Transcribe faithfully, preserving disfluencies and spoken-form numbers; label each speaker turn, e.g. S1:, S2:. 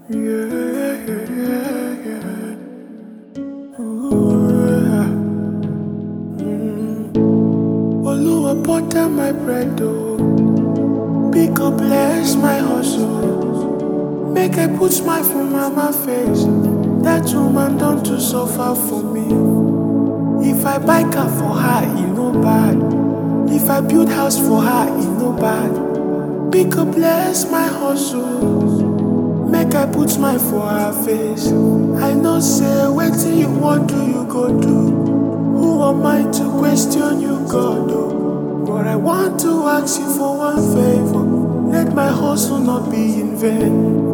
S1: Yeah, yeah, yeah. Ooh, yeah. Mm. Oluwa butter my bread, oh. Big up bless my hustle. Make I put smile for mama face. That woman done to suffer for me. If I buy car for her, e no bad. If I build house for her, e no bad. Big up bless my hustle. Make I put smile for her face. I know say wetin you want do you go do. Who am I to question you, God? Oh, but I want to ask you for one favor. Let my hustle not be in vain.